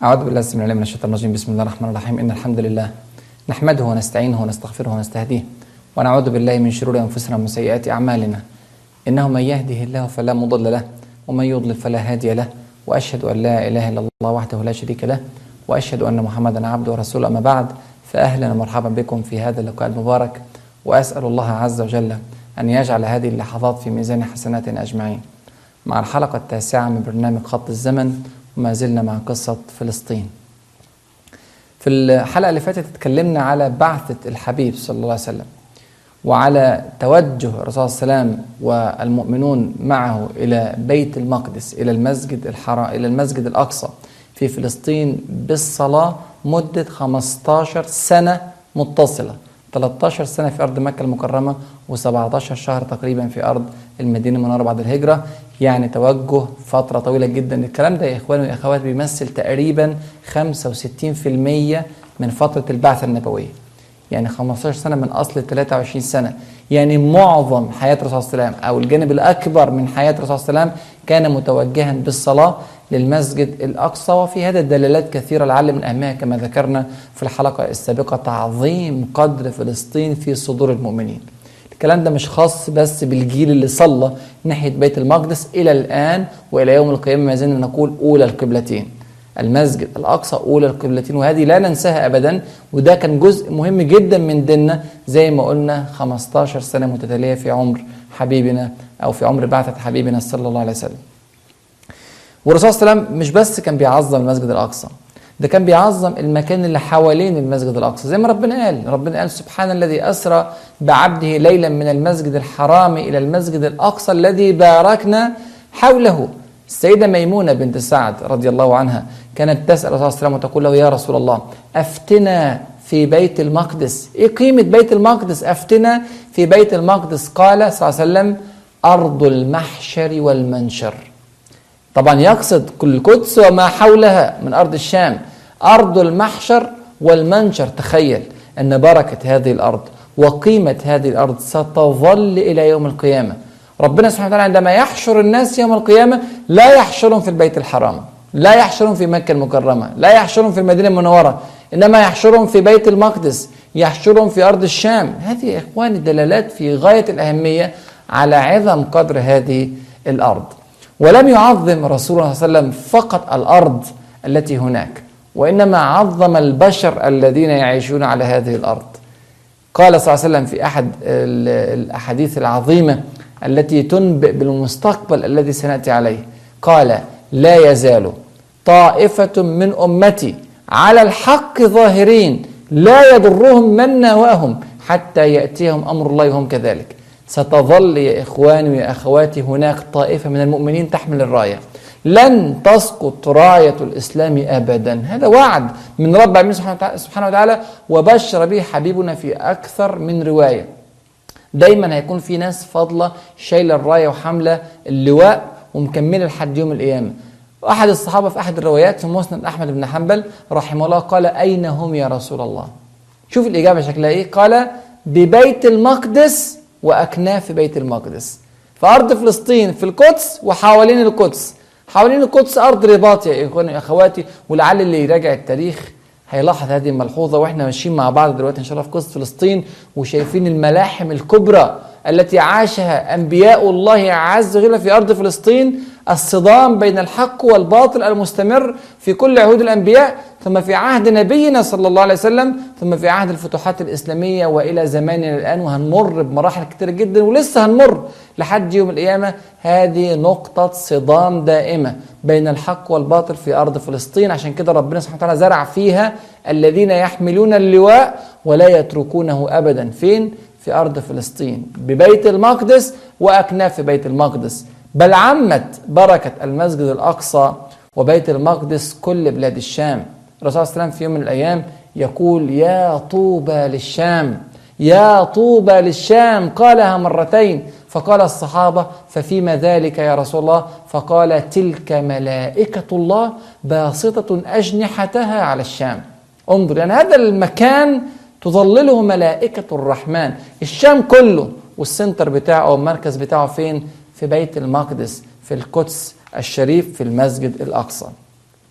أعوذ بالله السميع العليم من الشيطان الرجيم. بسم الله الرحمن الرحيم. إن الحمد لله نحمده ونستعينه ونستغفره ونستهديه ونعوذ بالله من شرور أنفسنا ومن سيئات أعمالنا. إنه من يهده الله فلا مضل له ومن يضلل فلا هادي له، وأشهد أن لا إله إلا الله وحده لا شريك له، وأشهد أن محمدا عبده ورسوله. أما بعد، فأهلا ومرحبا بكم في هذا اللقاء المبارك، وأسأل الله عز وجل أن يجعل هذه اللحظات في ميزان حسناتنا أجمعين. مع الحلقة التاسعة من برنامج خط الزمن، وما زلنا مع قصة فلسطين. في الحلقة اللي فاتت اتكلمنا على بعثة الحبيب صلى الله عليه وسلم، وعلى توجه الرسول صلى الله عليه وسلم والمؤمنون معه إلى بيت المقدس، إلى المسجد الحرام، إلى المسجد الأقصى في فلسطين بالصلاة مدة 15 سنة متصلة، 13 سنة في أرض مكة المكرمة و17 شهر تقريبا في أرض المدينة المنورة بعد الهجرة. يعني توجه فترة طويلة جدا. الكلام ده يا إخواني وأخوات بيمثل تقريبا 65% من فترة البعثة النبوية. يعني 15 سنة من أصل 23 سنة. يعني معظم حياة الرسول صلى الله عليه وسلم، أو الجانب الأكبر من حياة الرسول صلى الله عليه وسلم، كان متوجها بالصلاة للمسجد الأقصى. وفي هذا دلالات كثيرة لعل من أهمها كما ذكرنا في الحلقة السابقة تعظيم قدر فلسطين في صدور المؤمنين. الكلام ده مش خاص بس بالجيل اللي صلى ناحية بيت المقدس إلى الآن وإلى يوم القيامة، ما زلنا نقول أولى القبلتين. المسجد الأقصى أولى القبلتين، وهذه لا ننساها أبدا، وده كان جزء مهم جدا من ديننا زي ما قلنا. 15 سنة متتالية في عمر حبيبنا، أو في عمر بعثة حبيبنا صلى الله عليه وسلم. والرسول صلى الله عليه وسلم مش بس كان بيعظم المسجد الأقصى، ده كان بيعظم المكان اللي حوالين المسجد الأقصى. زي ما ربنا قال سبحان الذي أسرى بعبده ليلا من المسجد الحرام إلى المسجد الأقصى الذي باركنا حوله. السيدة ميمونة بنت سعد رضي الله عنها كانت تسأل الرسول صلى الله عليه وسلم وتقول له: يا رسول الله، أفتنا في بيت المقدس. إيه قيمة بيت المقدس؟ أفتنا في بيت المقدس. قال صلى الله عليه وسلم: أرض المحشر والمنشر. طبعا يقصد كل القدس وما حولها من أرض الشام. أرض المحشر والمنشر. تخيل أن بركة هذه الأرض وقيمة هذه الأرض ستظل إلى يوم القيامة. ربنا سبحانه وتعالى عندما يحشر الناس يوم القيامة لا يحشرهم في البيت الحرام، لا يحشرهم في مكة المكرمة، لا يحشرهم في المدينة المنورة، إنما يحشرهم في بيت المقدس، يحشرهم في أرض الشام. هذه يا إخواني دلالات في غاية الأهمية على عظم قدر هذه الأرض. ولم يعظم رسول الله صلى الله عليه وسلم فقط الأرض التي هناك، وإنما عظم البشر الذين يعيشون على هذه الأرض. قال صلى الله عليه وسلم في أحد الأحاديث العظيمة التي تنبئ بالمستقبل الذي سنأتي عليه، قال: لا يزال طائفة من أمتي على الحق ظاهرين لا يضرهم من ناواهم حتى يأتيهم أمر الله وهم كذلك. ستظل يا إخواني ويا أخواتي هناك طائفة من المؤمنين تحمل الراية، لن تسقط راية الإسلام أبدا. هذا وعد من رب العالمين سبحانه وتعالى، وبشر به حبيبنا في أكثر من رواية. دايما هيكون في ناس فاضلة شايلة الراية وحاملة اللواء ومكملة لحد يوم القيامة. أحد الصحابة في أحد الروايات في مسند أحمد بن حنبل رحمه الله قال: أين هم يا رسول الله؟ شوف الإجابة شكلها إيه؟ قال: ببيت المقدس وأكناف بيت المقدس. في أرض فلسطين، في القدس وحوالين القدس. حوالين القدس أرض رباط يا إخواني وأخواتي. ولعل اللي يراجع التاريخ هيلاحظ هذه الملحوظة، وإحنا ماشيين مع بعض دلوقتي إن شاء الله في قصة فلسطين وشايفين الملاحم الكبرى التي عاشها أنبياء الله عز وجل في أرض فلسطين. الصدام بين الحق والباطل المستمر في كل عهود الأنبياء، ثم في عهد نبينا صلى الله عليه وسلم، ثم في عهد الفتوحات الإسلامية وإلى زماننا الآن. وهنمر بمراحل كتير جدا ولسه هنمر لحد يوم القيامة. هذه نقطة صدام دائمة بين الحق والباطل في أرض فلسطين. عشان كده ربنا سبحانه وتعالى زرع فيها الذين يحملون اللواء ولا يتركونه أبدا. فين؟ في أرض فلسطين، ببيت المقدس وأكناف بيت المقدس. بل عمت بركة المسجد الأقصى وبيت المقدس كل بلاد الشام. الرسول صلى الله عليه وسلم في يوم من الأيام يقول: يا طوبى للشام، يا طوبى للشام. قالها مرتين. فقال الصحابة: ففيما ذلك يا رسول الله؟ فقال: تلك ملائكة الله باسطة أجنحتها على الشام. انظر، يعني هذا المكان تظلله ملائكة الرحمن. الشام كله والسنتر بتاعه أو المركز بتاعه فين؟ في بيت المقدس، في القدس الشريف، في المسجد الأقصى.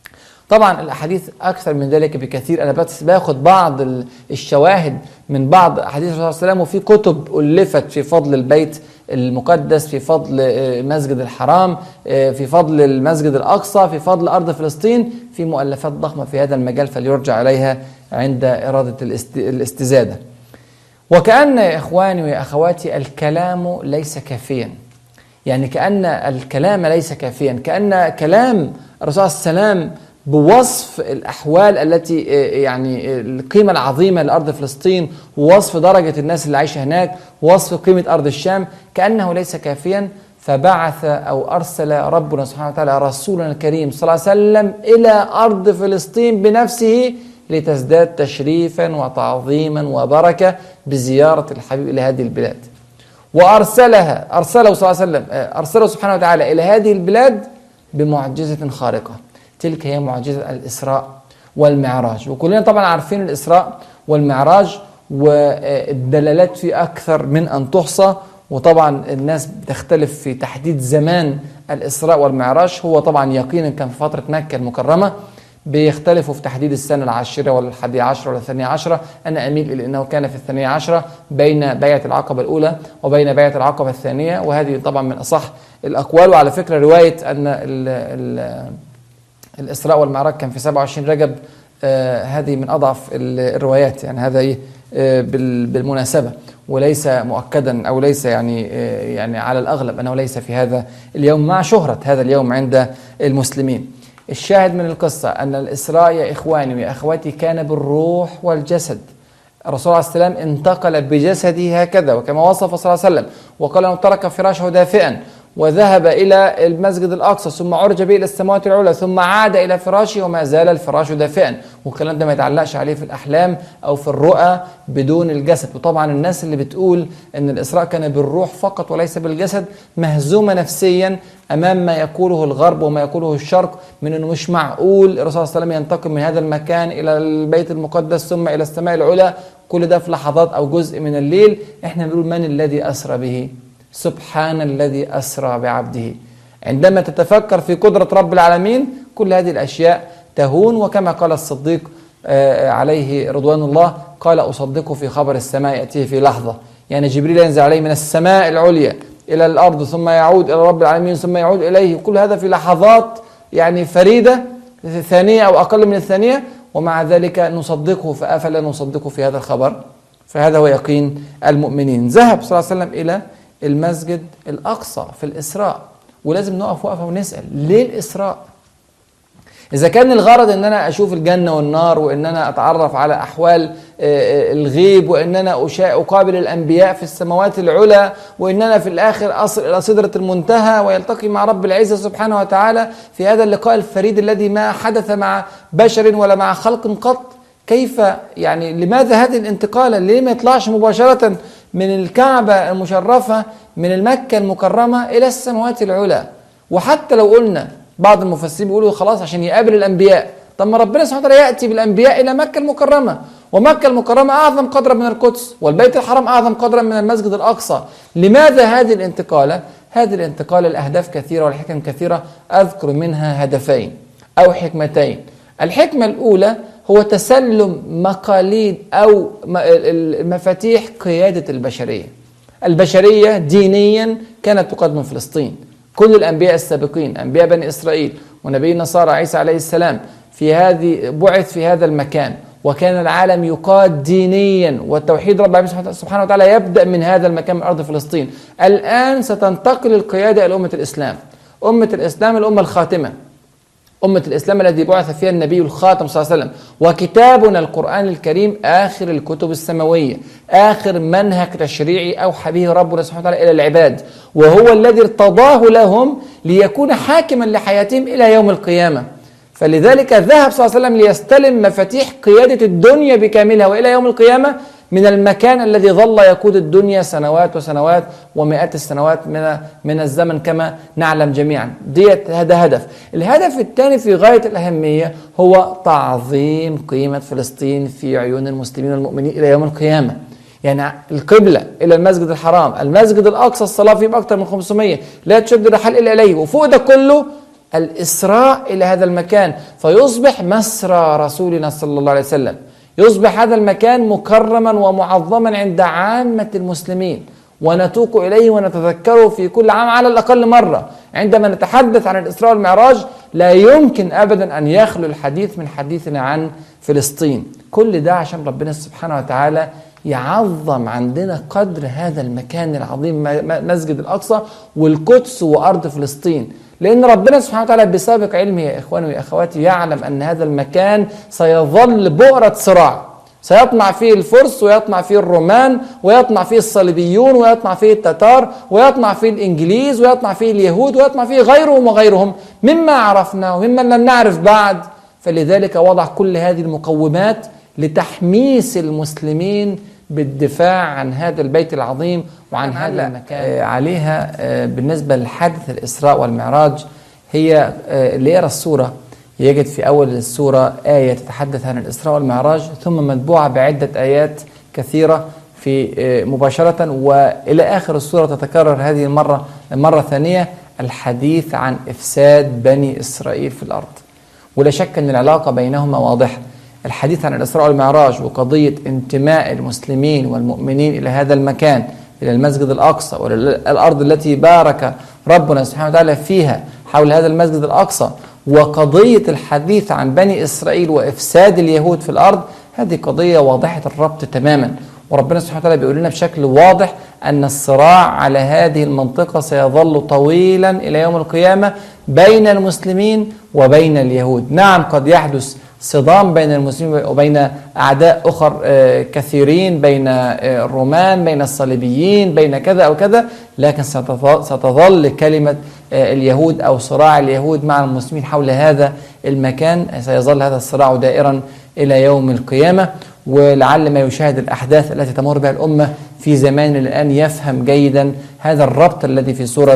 طبعا الأحاديث أكثر من ذلك بكثير، أنا بس باخد بعض الشواهد من بعض أحاديث الرسول صلى الله عليه وسلم، وفي كتب ألفت في فضل البيت المقدس، في فضل المسجد الحرام، في فضل المسجد الأقصى، في فضل أرض فلسطين، في مؤلفات ضخمة في هذا المجال فليرجع عليها عند إرادة الاستزادة. وكأن يا إخواني وأخواتي الكلام ليس كافيا، يعني كأن الكلام ليس كافيا، كأن كلام الرسول صلى الله عليه وسلم بوصف الأحوال التي يعني القيمة العظيمة لأرض فلسطين، ووصف درجة الناس اللي عايشة هناك، ووصف قيمة أرض الشام، كأنه ليس كافيا. فبعث أو أرسل ربنا سبحانه وتعالى رسولنا الكريم صلى الله عليه وسلم إلى أرض فلسطين بنفسه لتزداد تشريفا وتعظيما وبركة بزيارة الحبيب إلى هذه البلاد. وأرسله صلى الله عليه وسلم، أرسله سبحانه وتعالى إلى هذه البلاد بمعجزة خارقة، تلك هي معجزة الإسراء والمعراج. وكلنا طبعا عارفين الإسراء والمعراج، والدلالات فيه أكثر من أن تحصى، وطبعا الناس بتختلف في تحديد زمان الإسراء والمعراج. هو طبعا يقينا كان في فترة مكة المكرمة، بيختلفوا في تحديد السنة العاشرة ولا 11 ولا 12. أنا أميل إلى أنه كان في 12 بين بيعة العقبة الأولى وبين بيعة العقبة الثانية، وهذه طبعا من أصح الأقوال. وعلى فكرة رواية أن الإسراء والمعراج كان في 27 رجب هذه من أضعف الروايات، يعني هذا بالمناسبة، وليس مؤكدا أو ليس يعني على الأغلب أنه ليس في هذا اليوم مع شهرة هذا اليوم عند المسلمين. الشاهد من القصة أن الإسراء يا إخواني ويا أخواتي كان بالروح والجسد. الرسول عليه السلام انتقل بجسده هكذا، وكما وصف صلى الله عليه وسلم وقال أنه ترك فراشه دافئا وذهب إلى المسجد الأقصى، ثم عرج به إلى السماوات العلى، ثم عاد إلى فراشه وما زال الفراش دافئا. والكلام ده ما يتعلقش عليه في الأحلام أو في الرؤى بدون الجسد. وطبعا الناس اللي بتقول أن الإسراء كان بالروح فقط وليس بالجسد مهزومة نفسيا أمام ما يقوله الغرب وما يقوله الشرق من أنه مش معقول الرسول صلى الله عليه وسلم ينتقل من هذا المكان إلى البيت المقدس ثم إلى السماء العلى، كل ده في لحظات أو جزء من الليل. إحنا بنقول من الذي أسرى به؟ سبحان الذي أسرى بعبده. عندما تتفكر في قدرة رب العالمين كل هذه الأشياء تهون. وكما قال الصديق عليه رضوان الله، قال أصدقه في خبر السماء يأتيه في لحظة، يعني جبريل ينزل عليه من السماء العليا إلى الأرض ثم يعود إلى رب العالمين ثم يعود إليه، كل هذا في لحظات يعني فريدة ثانية أو أقل من الثانية، ومع ذلك نصدقه. فأفلا نصدقه في هذا الخبر؟ فهذا هو يقين المؤمنين. ذهب صلى الله عليه وسلم إلى المسجد الأقصى في الإسراء، ولازم نقف وقفة ونسأل ليه الإسراء؟ إذا كان الغرض أن أنا أشوف الجنة والنار، وأن أنا أتعرف على أحوال الغيب، وأن أنا أقابل الأنبياء في السماوات العلى، وأن أنا في الآخر أصل إلى سدرة المنتهى ويلتقي مع رب العزة سبحانه وتعالى في هذا اللقاء الفريد الذي ما حدث مع بشر ولا مع خلق قط، كيف يعني لماذا هذه الانتقالة؟ ليه ما يطلعش مباشرة من الكعبة المشرفة من المكة المكرمة إلى السماوات العلى؟ وحتى لو قلنا بعض المفسرين بيقولوا خلاص عشان يقابل الأنبياء، طب ما ربنا سبحانه وتعالى يأتي بالأنبياء إلى مكة المكرمة، ومكة المكرمة أعظم قدرا من القدس، والبيت الحرام أعظم قدرا من المسجد الأقصى. لماذا هذه الانتقالة؟ هذه الانتقالة الأهداف كثيرة والحكم كثيرة، أذكر منها هدفين أو حكمتين. الحكمة الأولى هو تسلم مقاليد أو مفاتيح قيادة البشرية دينيا كانت تقدم فلسطين. كل الأنبياء السابقين، أنبياء بني إسرائيل ونبي النصارى عيسى عليه السلام، بعث في هذا المكان، وكان العالم يقاد دينيا، والتوحيد رب العالمين سبحانه وتعالى يبدأ من هذا المكان من أرض فلسطين. الآن ستنتقل القيادة إلى أمة الإسلام، أمة الإسلام الأمة الخاتمة، أمة الإسلام الذي بعث فيها النبي الخاتم صلى الله عليه وسلم، وكتابنا القرآن الكريم آخر الكتب السماوية، آخر منهج تشريعي أوحى به ربنا سبحانه وتعالى إلى العباد، وهو الذي ارتضاه لهم ليكون حاكما لحياتهم إلى يوم القيامة. فلذلك ذهب صلى الله عليه وسلم ليستلم مفاتيح قيادة الدنيا بكاملها وإلى يوم القيامة من المكان الذي ظل يقود الدنيا سنوات وسنوات ومئات السنوات من الزمن كما نعلم جميعا. هذا هدف. الهدف الثاني في غاية الأهمية هو تعظيم قيمة فلسطين في عيون المسلمين والمؤمنين إلى يوم القيامة. يعني القبلة إلى المسجد الحرام، المسجد الأقصى الصلاة فيه بأكثر من 500، لا تشد الرحال إلا إليه، وفوق ده كله الإسراء إلى هذا المكان، فيصبح مسرى رسولنا صلى الله عليه وسلم، يصبح هذا المكان مكرما ومعظما عند عامة المسلمين، ونتوق إليه ونتذكره في كل عام على الأقل مرة. عندما نتحدث عن الإسراء والمعراج لا يمكن أبدا أن يخلو الحديث من حديثنا عن فلسطين. كل ده عشان ربنا سبحانه وتعالى يعظم عندنا قدر هذا المكان العظيم، مسجد الأقصى والقدس وأرض فلسطين، لأن ربنا سبحانه وتعالى بسابق علمه يا إخواني وأخواتي يعلم أن هذا المكان سيظل بؤرة صراع، سيطمع فيه الفرس ويطمع فيه الرومان ويطمع فيه الصليبيون ويطمع فيه التتار ويطمع فيه الإنجليز ويطمع فيه اليهود ويطمع فيه غيرهم وغيرهم مما عرفنا ومما لم نعرف بعد. فلذلك وضع كل هذه المقومات لتحميس المسلمين بالدفاع عن هذا البيت العظيم وعن هذا المكان عليها. بالنسبة لحادث الإسراء والمعراج، هي اللي يرى السورة يجد في أول السورة آية تتحدث عن الإسراء والمعراج، ثم متبوعة بعدة آيات كثيرة في مباشرة، وإلى آخر السورة تتكرر هذه المرة ثانية الحديث عن إفساد بني إسرائيل في الأرض. ولا شك أن العلاقة بينهما واضحة. الحديث عن الإسراء والمعراج وقضية انتماء المسلمين والمؤمنين إلى هذا المكان، إلى المسجد الأقصى والأرض التي بارك ربنا سبحانه وتعالى فيها حول هذا المسجد الأقصى، وقضية الحديث عن بني إسرائيل وإفساد اليهود في الأرض، هذه قضية واضحة الربط تماما. وربنا سبحانه وتعالى بيقول لنا بشكل واضح أن الصراع على هذه المنطقة سيظل طويلا إلى يوم القيامة بين المسلمين وبين اليهود. نعم قد يحدث صدام بين المسلمين وبين أعداء أخر كثيرين، بين الرومان، بين الصليبيين، بين كذا أو كذا، لكن ستظل كلمة اليهود أو صراع اليهود مع المسلمين حول هذا المكان، سيظل هذا الصراع دائرا إلى يوم القيامة. ولعل ما يشاهد الأحداث التي تمر بها الأمة في زمان الآن يفهم جيدا هذا الربط الذي في سورة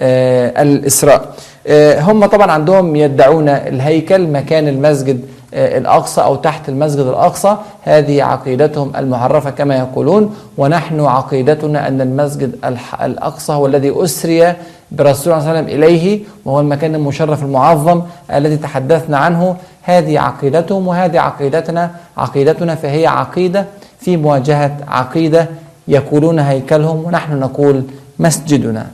الإسراء. هم طبعا عندهم يدعون الهيكل مكان المسجد الأقصى أو تحت المسجد الأقصى، هذه عقيدتهم المعرفة كما يقولون. ونحن عقيدتنا أن المسجد الأقصى هو الذي أسري برسول الله صلى الله عليه وسلم إليه، وهو المكان المشرف المعظم الذي تحدثنا عنه. هذه عقيدتهم وهذه عقيدتنا، فهي عقيدة في مواجهة عقيدة. يقولون هيكلهم ونحن نقول مسجدنا.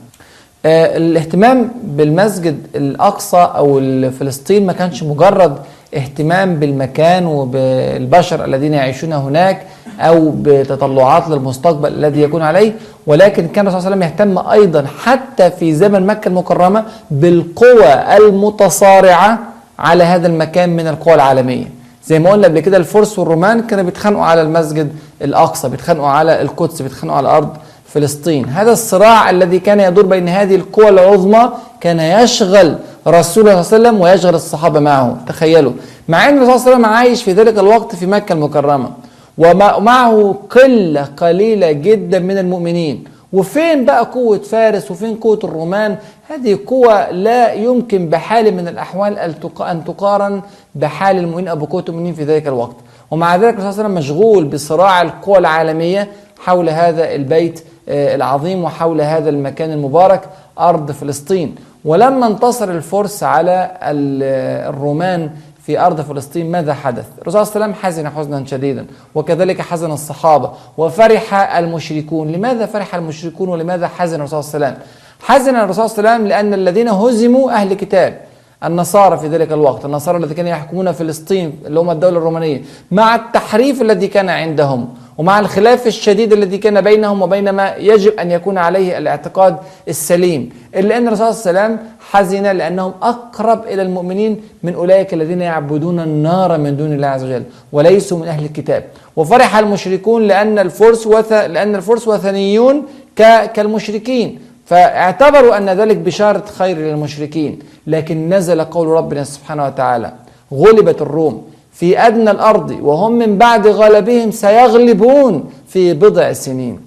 الاهتمام بالمسجد الأقصى أو فلسطين ما كانش مجرد اهتمام بالمكان وبالبشر الذين يعيشون هناك أو بتطلعات للمستقبل الذي يكون عليه، ولكن كان الرسول صلى الله عليه وسلم يهتم أيضا حتى في زمن مكة المكرمة بالقوى المتصارعة على هذا المكان من القوى العالمية. زي ما قلنا قبل كده الفرس والرومان كانوا بيتخانقوا على المسجد الأقصى، بيتخانقوا على القدس، بيتخانقوا على أرض فلسطين. هذا الصراع الذي كان يدور بين هذه القوى العظمى كان يشغل رسول الله صلى الله عليه وسلم ويشغل الصحابة معه. تخيلوا، مع أن الرسول صلى الله عليه وسلم عايش في ذلك الوقت في مكة المكرمة ومعه قلة قليلة جدا من المؤمنين، وفين بقى قوة فارس وفين قوة الرومان؟ هذه قوة لا يمكن بحال من الأحوال أن تقارن بحال المؤمنين أو بقوة المؤمنين في ذلك الوقت. ومع ذلك الرسول صلى الله عليه وسلم مشغول بصراع القوى العالمية حول هذا البيت العظيم وحول هذا المكان المبارك أرض فلسطين. ولما انتصر الفرس على الرومان في أرض فلسطين ماذا حدث؟ الرسول صلى الله عليه وسلم حزن حزنا شديدا، وكذلك حزن الصحابة وفرح المشركون. لماذا فرح المشركون ولماذا حزن الرسول صلى الله عليه وسلم؟ حزن الرسول صلى الله عليه وسلم لأن الذين هزموا أهل كتاب، النصارى في ذلك الوقت، النصارى الذين كانوا يحكمون فلسطين اللي هم الدولة الرومانية، مع التحريف الذي كان عندهم ومع الخلاف الشديد الذي كان بينهم وبين ما يجب أن يكون عليه الاعتقاد السليم، إلا أن الرسول صلى الله عليه وسلم حزن لأنهم أقرب إلى المؤمنين من أولئك الذين يعبدون النار من دون الله عز وجل وليسوا من أهل الكتاب. وفرح المشركون لأن الفرس وثنيون كالمشركين، فاعتبروا أن ذلك بشارة خير للمشركين. لكن نزل قول ربنا سبحانه وتعالى: غلبت الروم في أدنى الأرض وهم من بعد غلبهم سيغلبون في بضع سنين.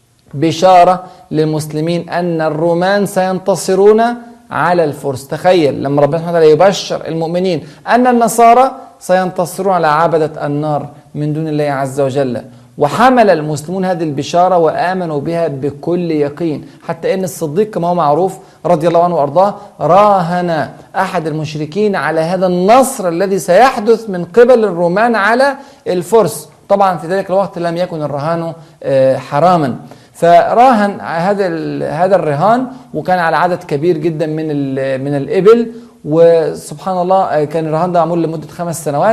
بشارة للمسلمين أن الرومان سينتصرون على الفرس. تخيل لما ربنا سبحانه وتعالى يبشر المؤمنين أن النصارى سينتصرون على عبدة النار من دون الله عز وجل، وحمل المسلمون هذه البشارة وآمنوا بها بكل يقين، حتى إن الصديق كما هو معروف رضي الله عنه وأرضاه راهن أحد المشركين على هذا النصر الذي سيحدث من قبل الرومان على الفرس. طبعا في ذلك الوقت لم يكن الرهان حراما، فراهن هذا الرهان، وكان على عدد كبير جدا من الإبل. وسبحان الله كان الرهان ده معمول لمدة 5 سنوات،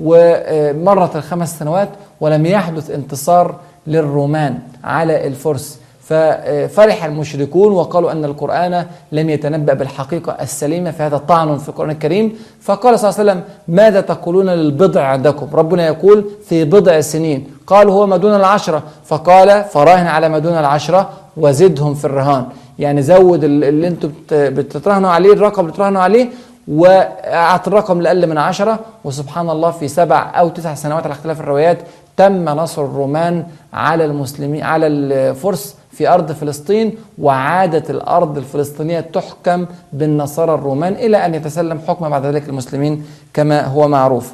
ومرت ال5 سنوات ولم يحدث انتصار للرومان على الفرس. ففرح المشركون وقالوا أن القرآن لم يتنبأ بالحقيقة السليمة، فهذا طعن في القرآن الكريم. فقال صلى الله عليه وسلم: ماذا تقولون للبضع عندكم؟ ربنا يقول في بضع سنين. قالوا: هو ما دون 10. فقال: فراهن على ما دون 10 وزدهم في الرهان، يعني زود اللي انتم بتتراهنوا عليه، الرقم اللي بتراهنوا عليه، وأعطى الرقم لأقل من 10. وسبحان الله في 7 أو 9 سنوات على اختلاف الروايات تم نصر الرومان على المسلمين على الفرس في أرض فلسطين، وعادت الأرض الفلسطينية تحكم بالنصارى الرومان إلى أن يتسلم حكم بعد ذلك المسلمين كما هو معروف.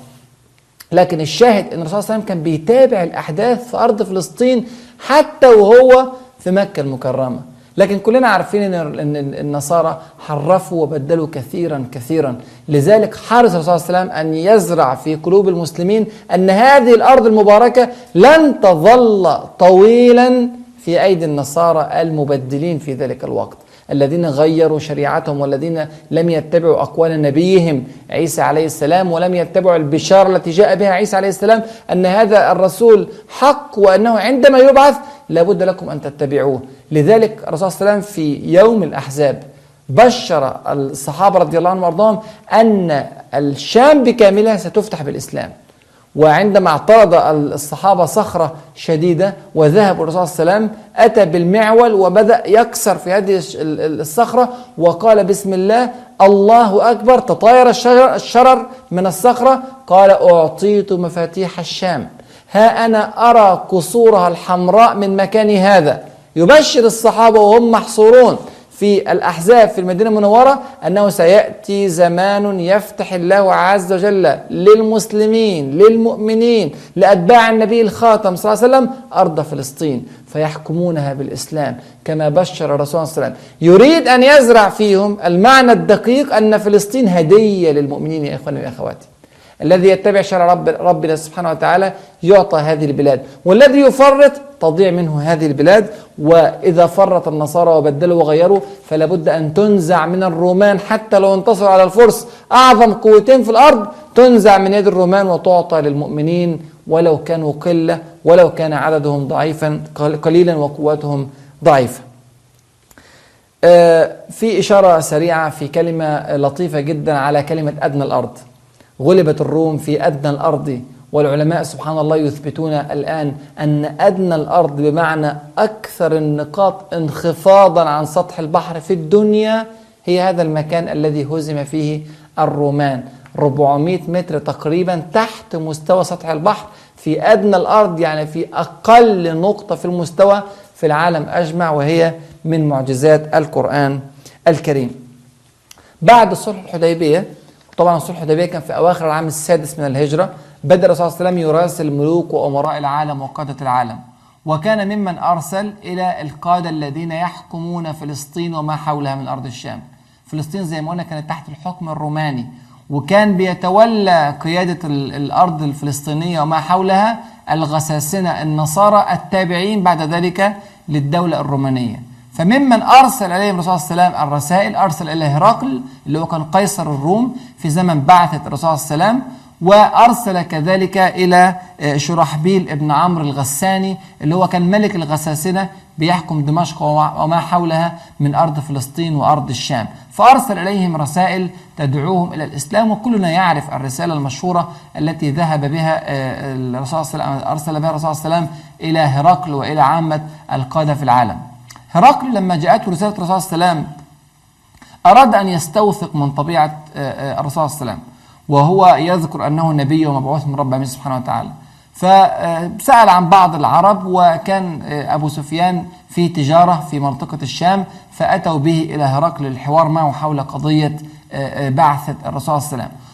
لكن الشاهد أن الرسول صلى الله عليه وسلم كان بيتابع الأحداث في أرض فلسطين حتى وهو في مكة المكرمة. لكن كلنا عارفين أن النصارى حرفوا وبدلوا كثيرا كثيرا، لذلك حرص الرسول صلى الله عليه وسلم أن يزرع في قلوب المسلمين أن هذه الأرض المباركة لن تظل طويلا في أيدي النصارى المبدلين في ذلك الوقت، الذين غيروا شريعتهم، والذين لم يتبعوا أقوال نبيهم عيسى عليه السلام، ولم يتبعوا البشارة التي جاء بها عيسى عليه السلام أن هذا الرسول حق، وأنه عندما يبعث لابد لكم أن تتبعوه. لذلك الرسول صلى الله عليه وسلم في يوم الأحزاب بشر الصحابة رضي الله عنهم وارضاهم أن الشام بكاملها ستفتح بالإسلام. وعندما اعترض الصحابة صخرة شديدة وذهب الرسول صلى الله عليه وسلم أتى بالمعول وبدأ يكسر في هذه الصخرة وقال: بسم الله، الله أكبر. تطاير الشرر من الصخرة. قال: أعطيت مفاتيح الشام، ها أنا أرى قصورها الحمراء من مكان هذا. يبشر الصحابة وهم محصورون في الأحزاب في المدينة المنورة أنه سيأتي زمان يفتح الله عز وجل للمسلمين للمؤمنين لأتباع النبي الخاتم صلى الله عليه وسلم أرض فلسطين فيحكمونها بالإسلام، كما بشر الرسول صلى الله عليه وسلم. يريد أن يزرع فيهم المعنى الدقيق أن فلسطين هدية للمؤمنين. يا إخواني وأخواتي، الذي يتبع شرع ربنا سبحانه وتعالى يعطى هذه البلاد، والذي يفرط تضيع منه هذه البلاد. وإذا فرط النصارى وبدلوا وغيروا فلا بد أن تنزع من الرومان، حتى لو انتصروا على الفرس أعظم قوتين في الأرض، تنزع من يد الرومان وتعطى للمؤمنين ولو كانوا قلة، ولو كان عددهم ضعيفا قليلا وقوتهم ضعيفة. في إشارة سريعة في كلمة لطيفة جدا على كلمة أدنى الأرض. غلبت الروم في أدنى الأرض، والعلماء سبحان الله يثبتون الآن أن أدنى الأرض بمعنى أكثر النقاط انخفاضا عن سطح البحر في الدنيا هي هذا المكان الذي هزم فيه الرومان، 400 متر تقريبا تحت مستوى سطح البحر في أدنى الأرض، يعني في أقل نقطة في المستوى في العالم أجمع، وهي من معجزات القرآن الكريم. بعد صلح الحديبية، طبعا صلح الحديبية كان في أواخر العام السادس من الهجرة، بدأ الرسول صلى الله عليه وسلم يراسل ملوك وأمراء العالم وقادة العالم، وكان ممن أرسل إلى القادة الذين يحكمون فلسطين وما حولها من أرض الشام. فلسطين زي ما قلنا كانت تحت الحكم الروماني، وكان بيتولى قيادة الأرض الفلسطينية وما حولها الغساسنة النصارى التابعين بعد ذلك للدولة الرومانية. فممن أرسل عليهم الرسول صلى الله عليه وسلم الرسائل أرسل إلى هرقل اللي هو كان قيصر الروم في زمن بعثة الرسول صلى الله عليه وسلم، وأرسل كذلك إلى شرحبيل ابن عمرو الغساني اللي هو كان ملك الغساسنة بيحكم دمشق وما حولها من أرض فلسطين وأرض الشام، فأرسل إليهم رسائل تدعوهم إلى الإسلام. وكلنا يعرف الرسالة المشهورة التي ذهب بها الرسول صلى الله عليه وسلم، أرسل بها الرسول صلى الله عليه وسلم إلى هرقل وإلى عامة القادة في العالم. هرقل لما جاءته رسالة الرسول صلى الله عليه وسلم أراد أن يستوثق من طبيعة الرسول صلى الله عليه وسلم، وهو يذكر أنه نبي ومبعوث من رب العالمين سبحانه وتعالى. فسأل عن بعض العرب، وكان أبو سفيان في تجارة في منطقة الشام، فأتوا به إلى هرقل للحوار معه حول قضية بعثة الرسول صلى الله عليه وسلم.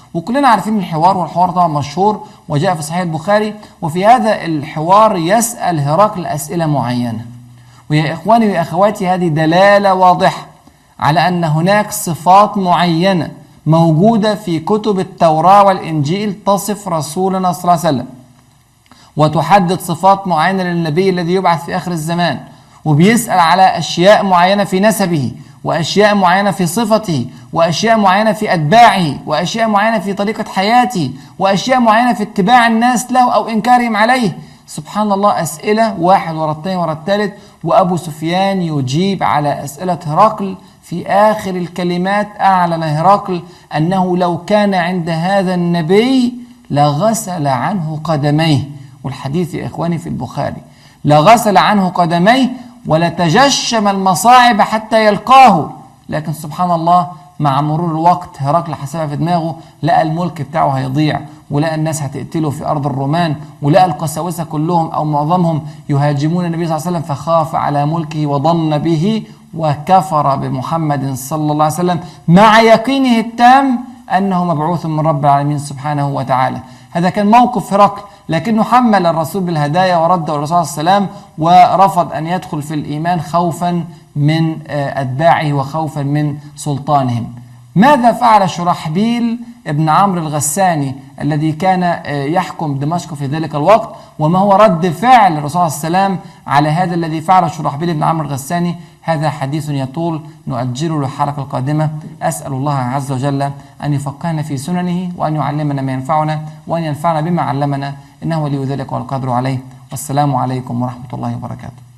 وكلنا عارفين الحوار، والحوار طبعا مشهور وجاء في صحيح البخاري. وفي هذا الحوار يسأل هرقل أسئلة معينة، ويا إخواني وأخواتي هذه دلالة واضحة على أن هناك صفات معينة موجودة في كتب التوراة والإنجيل تصف رسولنا صلى الله عليه وسلم، وتحدد صفات معينة للنبي الذي يبعث في آخر الزمان، وبيسأل على أشياء معينة في نسبه، وأشياء معينة في صفته، وأشياء معينة في أتباعه، وأشياء معينة في طريقة حياته، وأشياء معينة في اتباع الناس له أو إنكارهم عليه. سبحان الله، أسئلة واحد ورا الثاني ورا الثالث، وأبو سفيان يجيب على أسئلة هرقل. في آخر الكلمات أعلن هرقل أنه لو كان عند هذا النبي لغسل عنه قدميه، والحديث يا إخواني في البخاري، لغسل عنه قدميه ولتجشم المصاعب حتى يلقاه. لكن سبحان الله، مع مرور الوقت هرقل حسبها في دماغه، لقى الملك بتاعه هيضيع، ولقى الناس هتقتله في أرض الرومان، ولقى القساوسة كلهم أو معظمهم يهاجمون النبي صلى الله عليه وسلم، فخاف على ملكه وضن به وكفر بمحمد صلى الله عليه وسلم مع يقينه التام أنه مبعوث من رب العالمين سبحانه وتعالى. هذا كان موقف هرقل، لكنه حمل الرسول بالهدايا ورد الرسول صلى الله عليه وسلم، ورفض أن يدخل في الإيمان خوفا من أتباعه وخوفا من سلطانهم. ماذا فعل شرحبيل ابن عمرو الغساني الذي كان يحكم دمشق في ذلك الوقت؟ وما هو رد فعل الرسول صلى الله عليه وسلم على هذا الذي فعل شرحبيل ابن عمرو الغساني؟ هذا حديث يطول نؤجله للحلقة القادمة. أسأل الله عز وجل أن يفقهنا في سننه، وأن يعلمنا ما ينفعنا، وأن ينفعنا بما علمنا، إنه ولي ذلك والقدر عليه. والسلام عليكم ورحمة الله وبركاته.